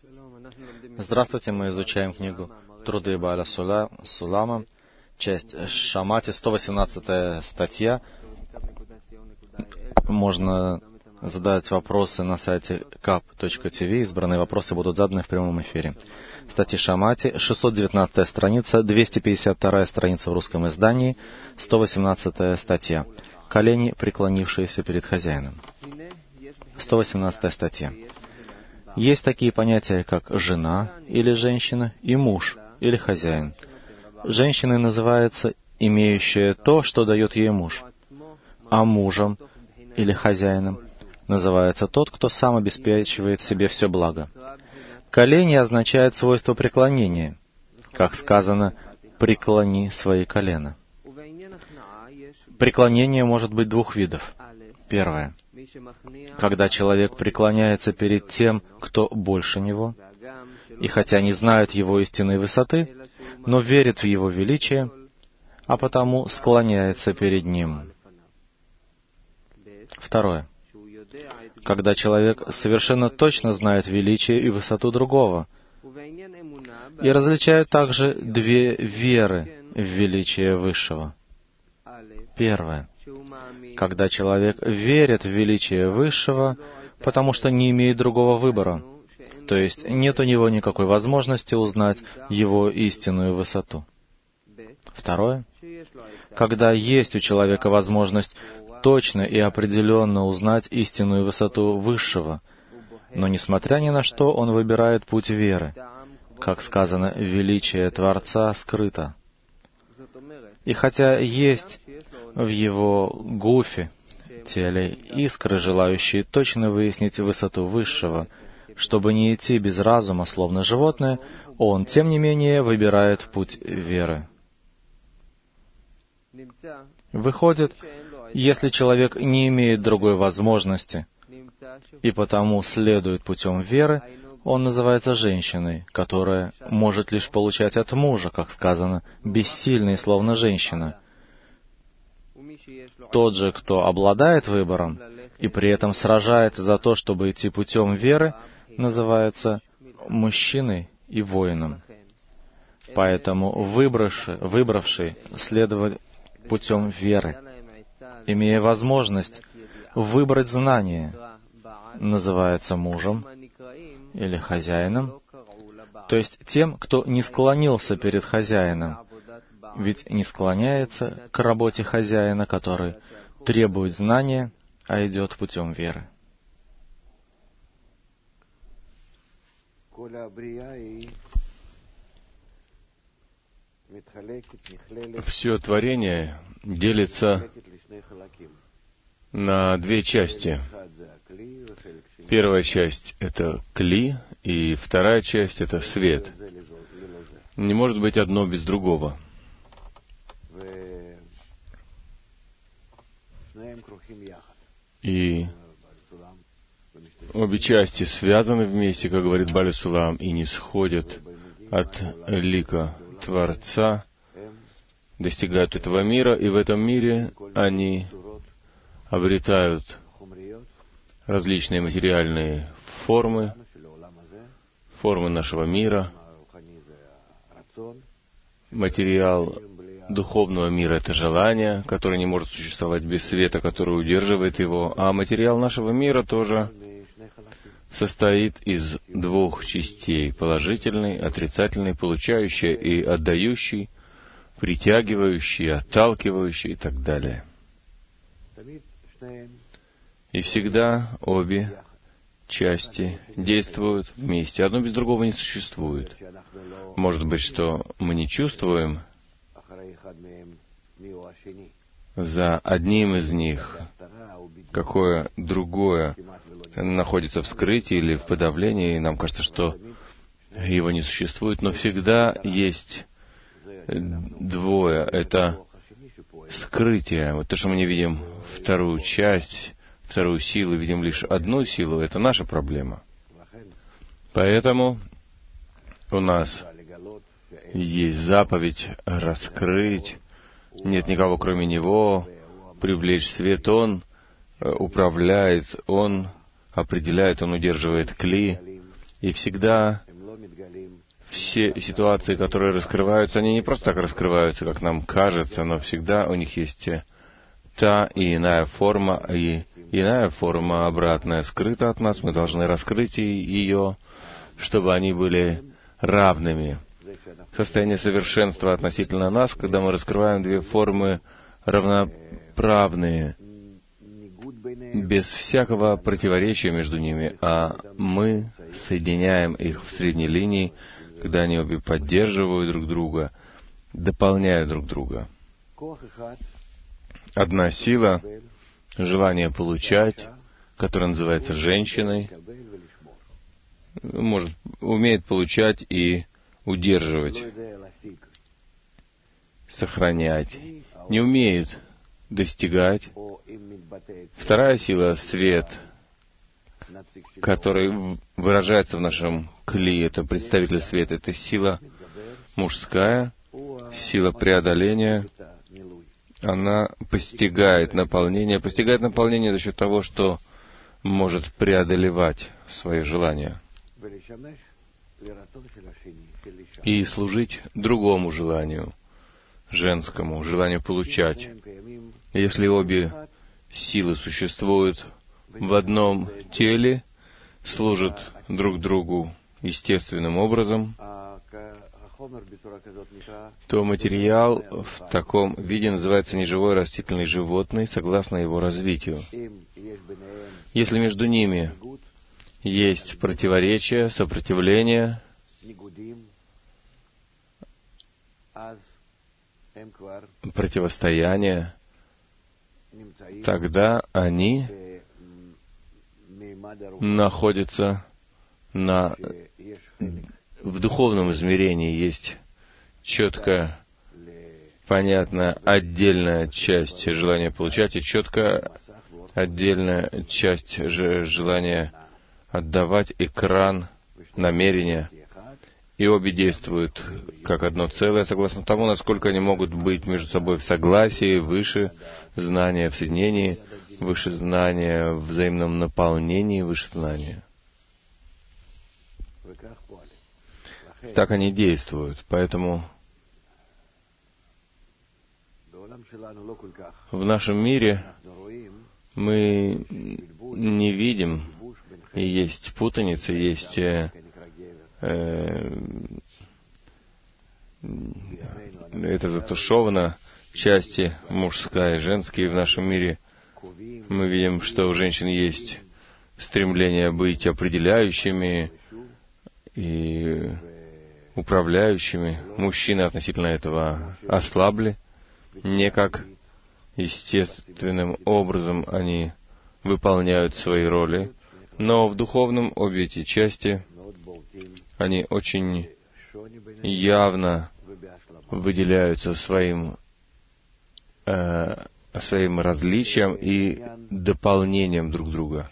Здравствуйте, мы изучаем книгу «Труды Бааля Сулама», часть Шамати, 118 статья. Можно задать вопросы на сайте kap.tv, избранные вопросы будут заданы в прямом эфире. Статья Шамати, 619 страница, 252 страница в русском издании, 118 статья. Колени, преклонившиеся перед хозяином. 118 статья. Есть такие понятия, как жена или женщина и муж или хозяин. Женщиной называется имеющая то, что дает ей муж, а мужем или хозяином называется тот, кто сам обеспечивает себе все благо. Колени означает свойство преклонения. Как сказано, преклони свои колена. Преклонение может быть двух видов. Первое. Когда человек преклоняется перед тем, кто больше него, и хотя не знает его истинной высоты, но верит в его величие, а потому склоняется перед ним. Второе. Когда человек совершенно точно знает величие и высоту другого, и различает также две веры в величие Высшего. Первое. Когда человек верит в величие Высшего, потому что не имеет другого выбора, то есть нет у него никакой возможности узнать его истинную высоту. Второе. Когда есть у человека возможность точно и определенно узнать истинную высоту Высшего, но несмотря ни на что, он выбирает путь веры. Как сказано, величие Творца скрыто. И хотя есть в его гуфе, теле, искры, желающие точно выяснить высоту Высшего, чтобы не идти без разума, словно животное, он, тем не менее, выбирает путь веры. Выходит, если человек не имеет другой возможности и потому следует путем веры, он называется женщиной, которая может лишь получать от мужа, как сказано, бессильной, словно женщина. Тот же, кто обладает выбором и при этом сражается за то, чтобы идти путем веры, называется мужчиной и воином. Поэтому выбравший следовать путем веры, имея возможность выбрать знание, называется мужем или хозяином, то есть тем, кто не склонился перед хозяином, ведь не склоняется к работе хозяина, который требует знания, а идет путем веры. Все творение делится на две части. Первая часть — это кли, и вторая часть — это свет. Не может быть одно без другого. И обе части связаны вместе, как говорит Бааля Сулам, и не сходят от лика Творца, достигают этого мира, и в этом мире они обретают различные материальные формы нашего мира. Материал духовного мира — это желание, которое не может существовать без света, который удерживает его, а материал нашего мира тоже состоит из двух частей — положительной, отрицательной, получающей и отдающей, притягивающей, отталкивающей и так далее. И всегда обе части действуют вместе. Одно без другого не существует. Может быть, что мы не чувствуем за одним из них, какое другое находится в скрытии или в подавлении, и нам кажется, что его не существует, но всегда есть двое. Это скрытие. Вот то, что мы не видим вторую часть, вторую силу, видим лишь одну силу, это наша проблема. Поэтому у нас есть заповедь раскрыть, нет никого кроме Него, привлечь свет. Он управляет, Он определяет, Он удерживает кли, И всегда все ситуации, которые раскрываются, они не просто так раскрываются, как нам кажется, но всегда у них есть та и иная форма, и иная форма обратная скрыта от нас. Мы должны раскрыть ее, чтобы они были равными. Состояние совершенства относительно нас, когда мы раскрываем две формы равноправные, без всякого противоречия между ними, а мы соединяем их в средней линии, когда они обе поддерживают друг друга, дополняют друг друга. Одна сила, желание получать, которая называется женщиной, умеет получать и удерживать, сохранять, не умеет достигать. Вторая сила — свет, который выражается в нашем кли, это представитель света, это сила мужская, сила преодоления. Она постигает наполнение за счет того, что может преодолевать свои желания и служить другому желанию, женскому, желанию получать. Если обе силы существуют в одном теле, служат друг другу естественным образом, то материал в таком виде называется неживой растительный животный, согласно его развитию. Если между ними есть противоречие, сопротивление, противостояние, тогда они находятся в духовном измерении. Есть четко понятная отдельная часть желания получать и четко отдельная часть желания отдавать, экран, намерения. И обе действуют как одно целое, согласно тому, насколько они могут быть между собой в согласии, выше знания в соединении, выше знания в взаимном наполнении, выше знания. Так они действуют. Поэтому в нашем мире мы не видим, и есть путаница, есть это затушевано, части мужская и женская. В нашем мире мы видим, что у женщин есть стремление быть определяющими и управляющими. Мужчины относительно этого ослабли, не как естественным образом они выполняют свои роли, но в духовном обе эти части, они очень явно выделяются своим различием и дополнением друг друга.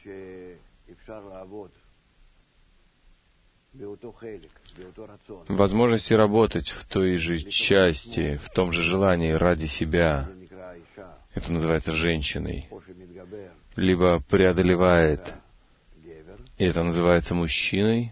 Возможности работать в той же части, в том же желании ради себя, это называется женщиной, либо преодолевает, и это называется мужчиной,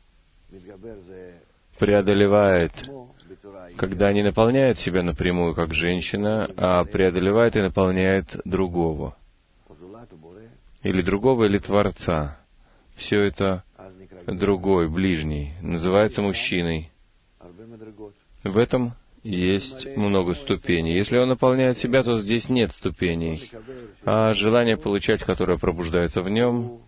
преодолевает, когда не наполняет себя напрямую, как женщина, а преодолевает и наполняет другого. Или другого, или Творца. Все это другой, ближний, называется мужчиной. В этом есть много ступеней. Если он наполняет себя, то здесь нет ступеней. А желание получать, которое пробуждается в нем,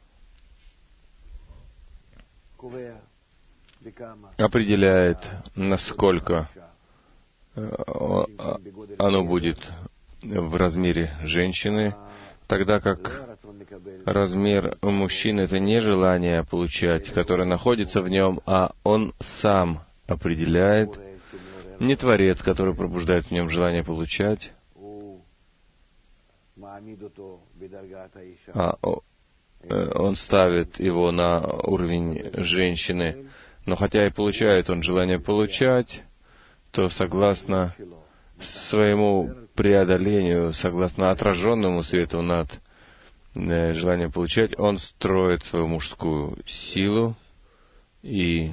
определяет, насколько оно будет в размере женщины, тогда как размер мужчины — это не желание получать, которое находится в нем, а он сам определяет, не Творец, который пробуждает в нем желание получать, а он ставит его на уровень женщины. Но хотя и получает он желание получать, то согласно своему преодолению, согласно отраженному свету над желанием получать, он строит свою мужскую силу И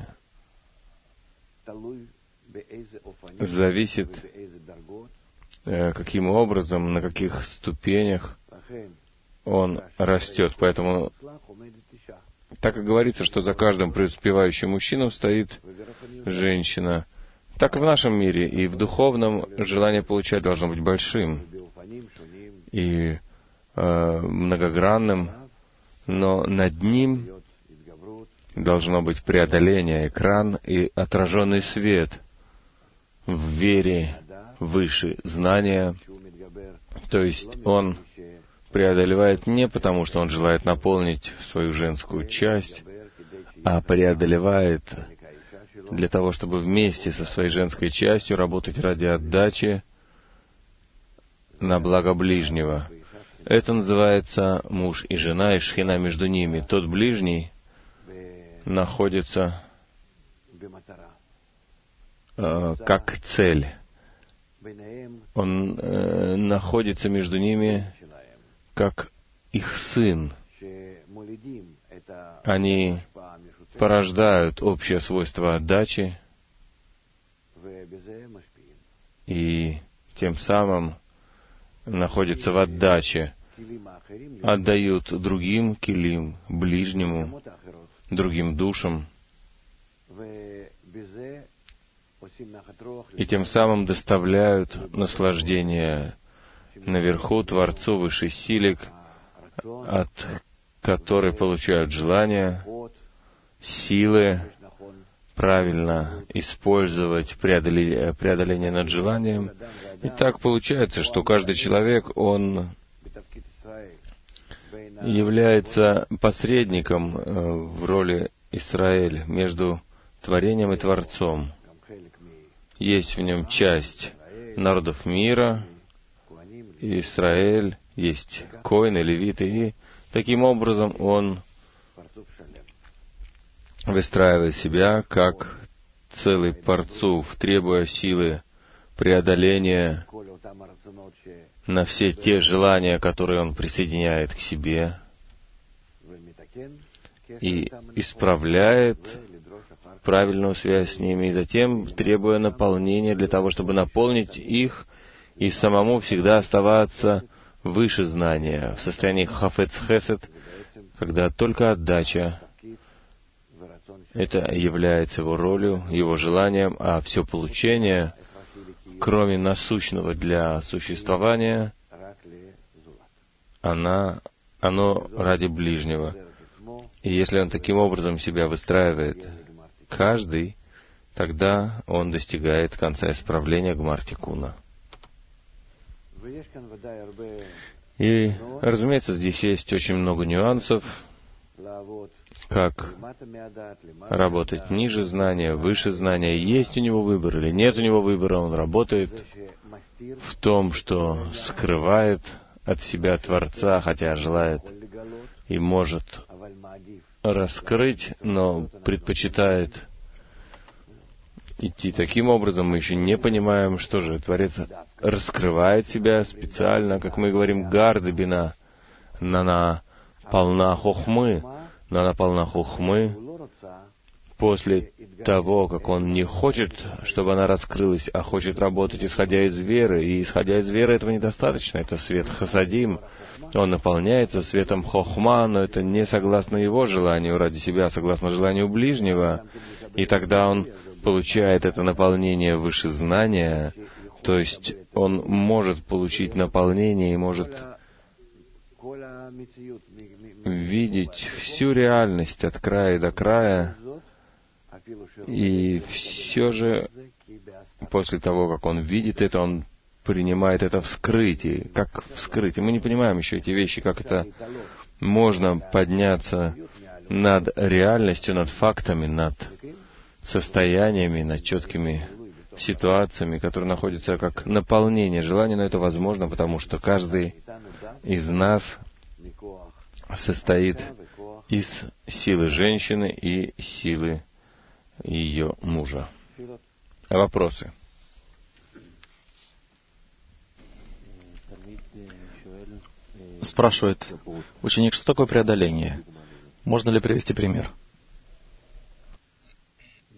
зависит, каким образом, на каких ступенях он растет. Поэтому, так и говорится, что за каждым преуспевающим мужчиной стоит женщина. Так и в нашем мире, и в духовном желание получать должно быть большим и многогранным, но над ним должно быть преодоление, экран и отраженный свет в вере выше знания. То есть он преодолевает не потому, что он желает наполнить свою женскую часть, а преодолевает для того, чтобы вместе со своей женской частью работать ради отдачи на благо ближнего. Это называется муж и жена, и шхина между ними. Тот ближний находится как цель. Он находится между ними как их сын. Они порождают общее свойство отдачи и тем самым находятся в отдаче, отдают другим килим, ближнему, другим душам, и тем самым доставляют наслаждение наверху Творцу, высшей силе, от которой получают желания, силы, правильно использовать преодоление над желанием. И так получается, что каждый человек, он является посредником в роли Исраэль между творением и Творцом. Есть в нем часть народов мира, Израиль, есть коины, левиты, и таким образом он выстраивает себя как целый парцуф, требуя силы преодоления на все те желания, которые он присоединяет к себе, и исправляет правильную связь с ними, и затем требуя наполнения для того, чтобы наполнить их и самому всегда оставаться выше знания, в состоянии хафец хесед, когда только отдача это является его ролью, его желанием, а все получение, кроме насущного для существования, оно ради ближнего. И если он таким образом себя выстраивает, каждый, тогда он достигает конца исправления Гмар-Тикуна. И, разумеется, здесь есть очень много нюансов, как работать ниже знания, выше знания, есть у него выбор или нет у него выбора, он работает в том, что скрывает от себя Творца, хотя желает и может раскрыть, но предпочитает идти таким образом. Мы еще не понимаем, что же Творец раскрывает себя специально, как мы говорим, гарды бина, нана полна хохмы, нана полна хохмы, после того, как он не хочет, чтобы она раскрылась, а хочет работать, исходя из веры. И исходя из веры этого недостаточно. Это свет хасадим. Он наполняется светом хохма, но это не согласно его желанию ради себя, а согласно желанию ближнего. И тогда он получает это наполнение выше знания, то есть он может получить наполнение и может видеть всю реальность от края до края. И все же, после того, как он видит это, он принимает это в скрытии. Как в скрытии? Мы не понимаем еще эти вещи, как это можно подняться над реальностью, над фактами, над состояниями, над четкими ситуациями, которые находятся как наполнение желания, но это возможно, потому что каждый из нас состоит из силы женщины и силы ее мужа. Вопросы? Спрашивает ученик, что такое преодоление? Можно ли привести пример?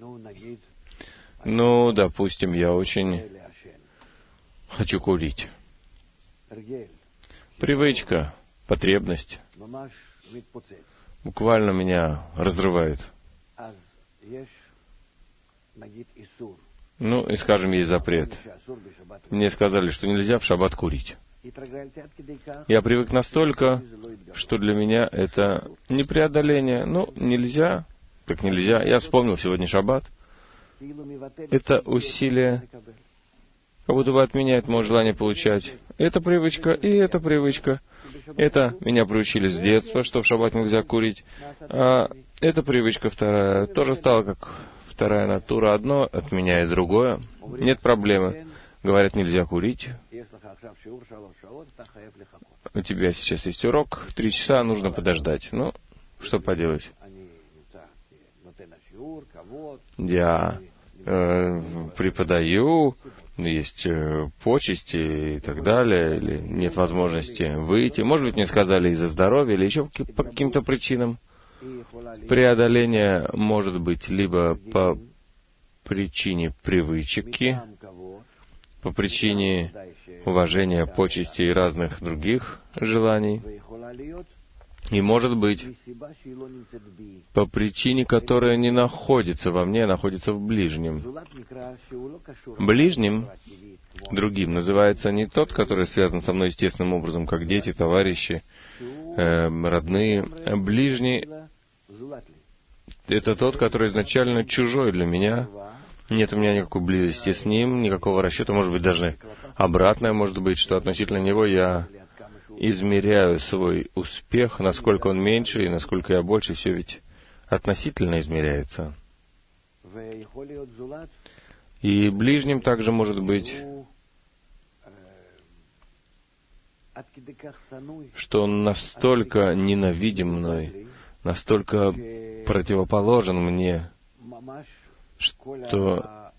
Ну, допустим, я очень хочу курить. Привычка, потребность буквально меня разрывает. Ну, и, скажем, есть запрет. Мне сказали, что нельзя в шаббат курить. Я привык настолько, что для меня это не преодоление. Ну, нельзя, так нельзя. Я вспомнил сегодня шаббат. Это усилие, как будто бы отменяет мое желание получать. Это привычка, и эта привычка. Это меня приучили с детства, что в шаббат нельзя курить. А эта привычка вторая тоже стала как вторая натура. Одно отменяет другое. Нет проблемы. Говорят, нельзя курить. У тебя сейчас есть урок, 3 часа, нужно подождать. Ну, что поделать? Я преподаю, есть почести и так далее, или нет возможности выйти. Может быть, мне сказали из-за здоровья, или еще по каким-то причинам. Преодоление может быть либо по причине привычки, по причине уважения, почести и разных других желаний, и, может быть, по причине, которая не находится во мне, а находится в ближнем. Ближним, другим, называется не тот, который связан со мной естественным образом, как дети, товарищи, родные. Ближний — это тот, который изначально чужой для меня. Нет у меня никакой близости с ним, никакого расчета, может быть, даже обратное, может быть, что относительно него я измеряю свой успех, насколько он меньше и насколько я больше, все ведь относительно измеряется. И ближним также может быть, что он настолько ненавидим мной, настолько противоположен мне, что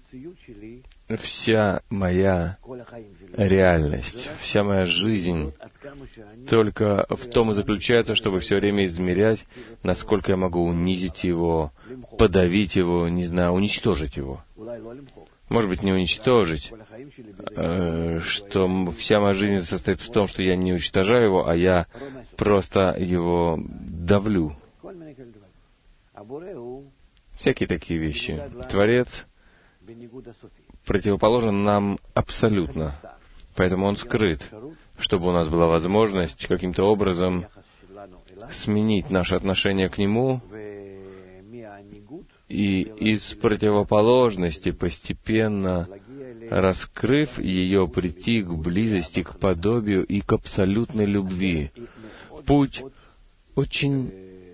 вся моя реальность, вся моя жизнь только в том и заключается, чтобы все время измерять, насколько я могу унизить его, подавить его, не знаю, уничтожить его. Может быть, не уничтожить, что вся моя жизнь состоит в том, что я не уничтожаю его, а я просто его давлю. Всякие такие вещи. Творец противоположен нам абсолютно. Поэтому он скрыт, чтобы у нас была возможность каким-то образом сменить наше отношение к нему и из противоположности, постепенно раскрыв ее, прийти к близости, к подобию и к абсолютной любви. Путь очень,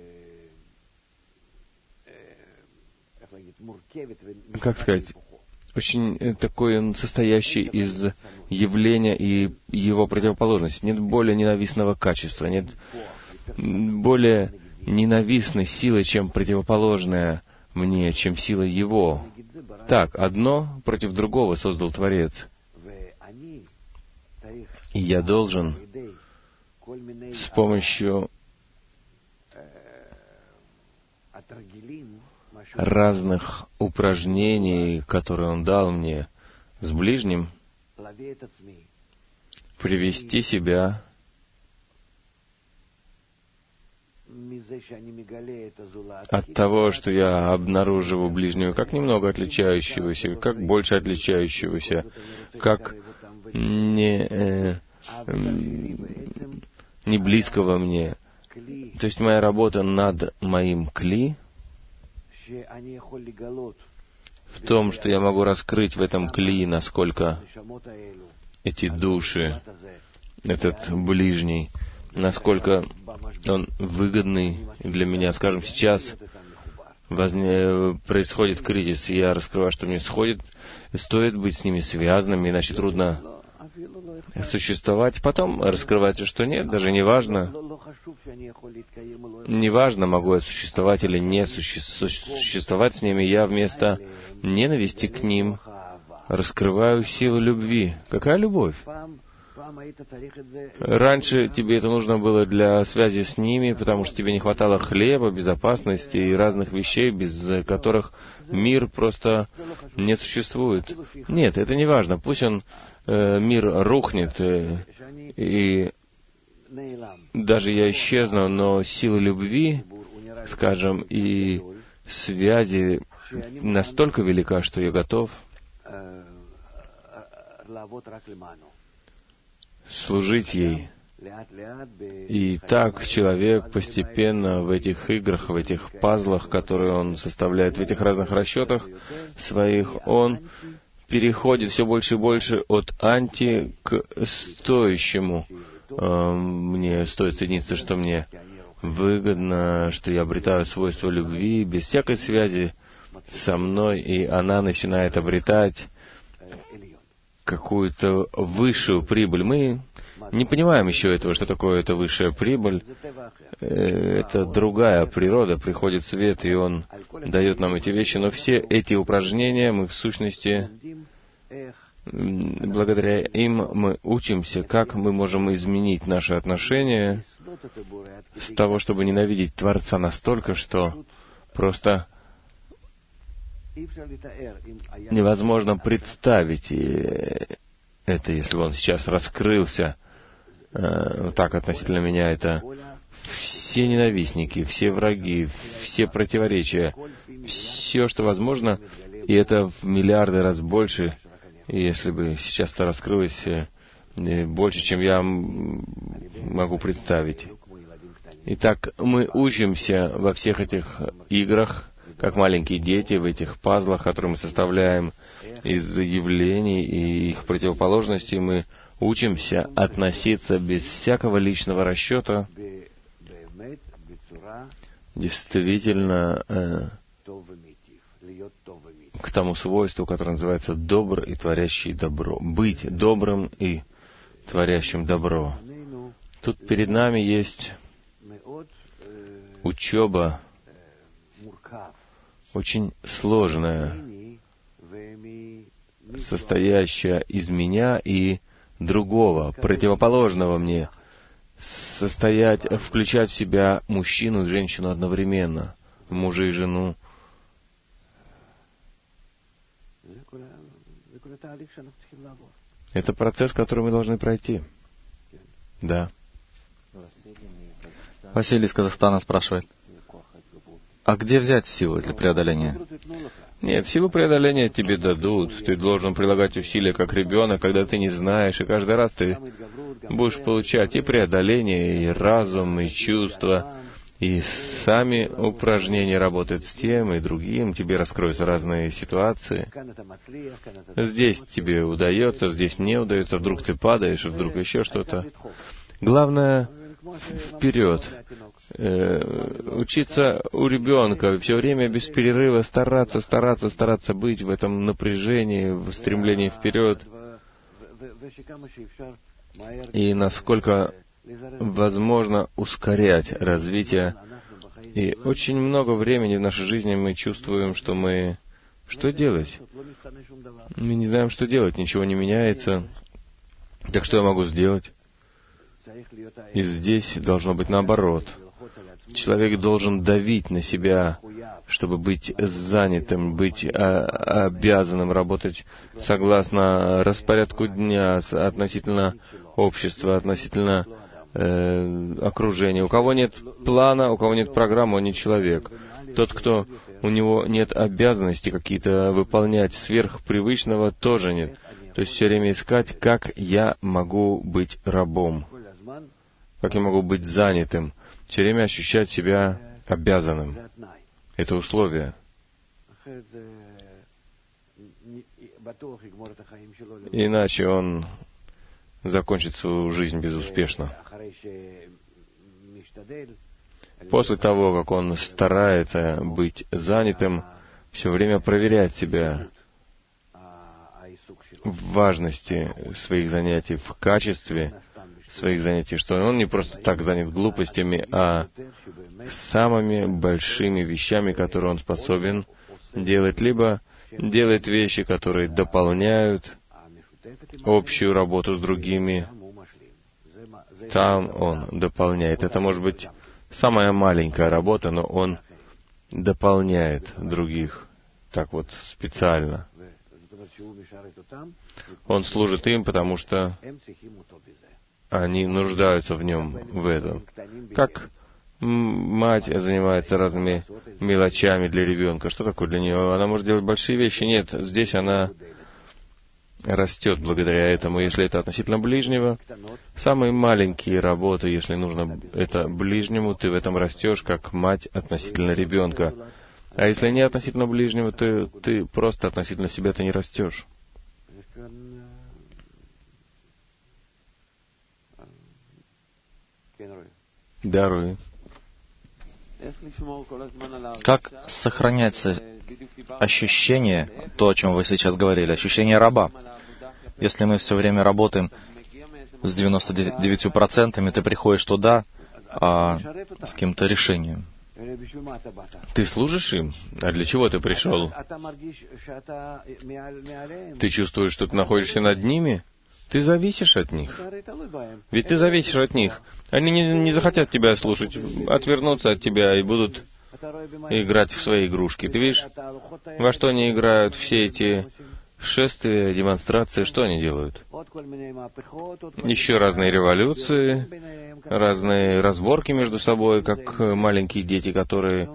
как сказать, очень такой он состоящий из явления и его противоположности. Нет более ненавистного качества, нет более ненавистной силы, чем противоположная мне, чем сила его. Так, одно против другого создал Творец. И я должен с помощью разных упражнений, которые Он дал мне с ближним, привести себя от того, что я обнаруживаю ближнего как немного отличающегося, как больше отличающегося, как не близкого мне. То есть моя работа над моим кли в том, что я могу раскрыть в этом кли, насколько эти души, этот ближний, насколько он выгодный для меня. Скажем, сейчас происходит кризис, и я раскрываю, что мне стоит быть с ними связанными, иначе трудно существовать. Потом раскрывается, что нет, даже не важно. Не важно, могу я существовать или не существовать с ними. Я вместо ненависти к ним раскрываю силу любви. Какая любовь? Раньше тебе это нужно было для связи с ними, потому что тебе не хватало хлеба, безопасности и разных вещей, без которых мир просто не существует. Нет, это не важно. Пусть мир рухнет, и даже я исчезну, но сила любви, скажем, и связи настолько велика, что я готов служить ей. И так человек постепенно в этих играх, в этих пазлах, которые он составляет, в этих разных расчетах своих, он переходит все больше и больше от анти к стоящему. Мне стоит соединиться, что мне выгодно, что я обретаю свойства любви без всякой связи со мной, и она начинает обретать какую-то высшую прибыль. Мы не понимаем еще этого, что такое эта высшая прибыль. Это другая природа, приходит свет, и он дает нам эти вещи. Но все эти упражнения, мы в сущности, благодаря им мы учимся, как мы можем изменить наши отношения с того, чтобы ненавидеть Творца настолько, что просто невозможно представить это, если бы он сейчас раскрылся так относительно меня. Это все ненавистники, все враги, все противоречия, все, что возможно, и это в миллиарды раз больше. И если бы сейчас это раскрылось больше, чем я могу представить. Итак, мы учимся во всех этих играх, как маленькие дети, в этих пазлах, которые мы составляем из явлений и их противоположностей. Мы учимся относиться без всякого личного расчета, действительно, к тому свойству, которое называется добр и творящий добро. Быть добрым и творящим добро. Тут перед нами есть учеба, очень сложная, состоящая из меня и другого, противоположного мне, включать в себя мужчину и женщину одновременно, мужа и жену. Это процесс, который мы должны пройти. Да. Василий из Казахстана спрашивает: а где взять силы для преодоления? Нет, силу преодоления тебе дадут. Ты должен прилагать усилия, как ребенок, когда ты не знаешь, и каждый раз ты будешь получать и преодоление, и разум, и чувства, и сами упражнения работают с тем и другим, тебе раскроются разные ситуации. Здесь тебе удается, здесь не удается, вдруг ты падаешь, вдруг еще что-то. Главное — вперед. Учиться у ребенка, все время без перерыва стараться быть в этом напряжении, в стремлении вперед. И насколько возможно ускорять развитие. И очень много времени в нашей жизни мы чувствуем, что мы... Что делать? Мы не знаем, что делать, ничего не меняется. Так что я могу сделать? И здесь должно быть наоборот. Человек должен давить на себя, чтобы быть занятым, быть обязанным работать согласно распорядку дня, относительно общества, относительно окружения. У кого нет плана, у кого нет программы, он не человек. Тот, кто у него нет обязанностей какие-то выполнять сверхпривычного, тоже нет. То есть все время искать, как я могу быть рабом, как я могу быть занятым, все время ощущать себя обязанным. Это условие. Иначе он закончит свою жизнь безуспешно. После того, как он старается быть занятым, все время проверять себя в важности своих занятий, в качестве своих занятий, что он не просто так занят глупостями, а самыми большими вещами, которые он способен делать, либо делает вещи, которые дополняют общую работу с другими, там он дополняет. Это может быть самая маленькая работа, но он дополняет других так вот специально. Он служит им, потому что они нуждаются в нем, в этом. Как мать занимается разными мелочами для ребенка. Что такое для нее? Она может делать большие вещи. Нет, здесь она растет благодаря этому. Если это относительно ближнего, самые маленькие работы, если нужно это ближнему, ты в этом растешь, как мать относительно ребенка. А если не относительно ближнего, то ты просто относительно себя ты не растешь. Даруй. Как сохраняется ощущение, то, о чем вы сейчас говорили, ощущение раба? Если мы все время работаем с 99%, ты приходишь туда с каким-то решением. Ты служишь им? А для чего ты пришел? Ты чувствуешь, что ты находишься над ними? Ты зависишь от них. Ведь ты зависишь от них. Они не захотят тебя слушать, отвернутся от тебя и будут играть в свои игрушки. Ты видишь, во что они играют, все эти шествия, демонстрации, что они делают? Еще разные революции, разные разборки между собой, как маленькие дети, которые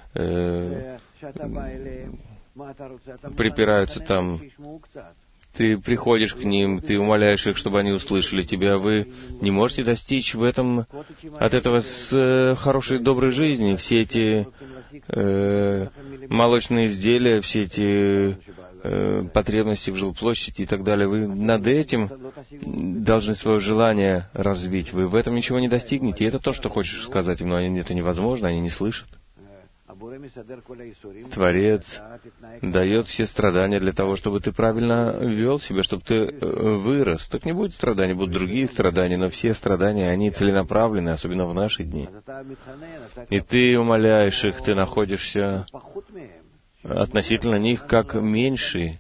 припираются там. Ты приходишь к ним, ты умоляешь их, чтобы они услышали тебя. Вы не можете достичь от этого с хорошей, доброй жизни. Все эти молочные изделия, все эти потребности в жилплощади и так далее. Вы над этим должны свое желание развить. Вы в этом ничего не достигнете. И это то, что хочешь сказать им, но это невозможно, они не слышат. Творец дает все страдания для того, чтобы ты правильно вел себя, чтобы ты вырос. Так не будет страданий, будут другие страдания, но все страдания, они целенаправлены, особенно в наши дни. И ты умоляешь их, ты находишься относительно них как меньший.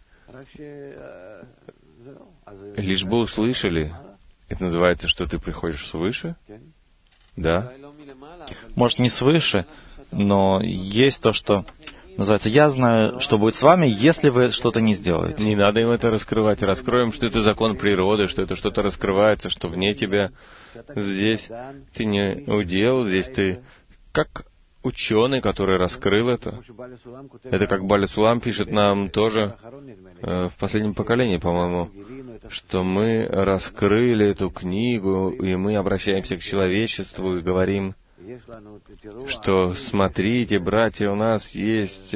Лишь бы услышали. Это называется, что ты приходишь свыше? Да. Может, не свыше, но есть то, что называется «Я знаю, что будет с вами, если вы что-то не сделаете». Не надо им это раскрывать. Раскроем, что это закон природы, что это что-то раскрывается, что вне тебя. Здесь ты не удел, здесь ты как ученый, который раскрыл это. Это как Баля Сулам пишет нам тоже в последнем поколении, по-моему, что мы раскрыли эту книгу, и мы обращаемся к человечеству и говорим, что смотрите, братья, у нас есть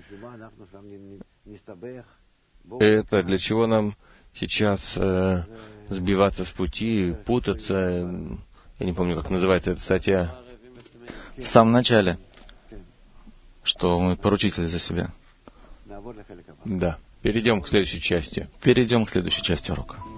это, для чего нам сейчас сбиваться с пути, путаться. Я не помню, как называется эта статья. В самом начале, что мы поручители за себя. Да. Перейдем к следующей части. Перейдем к следующей части урока.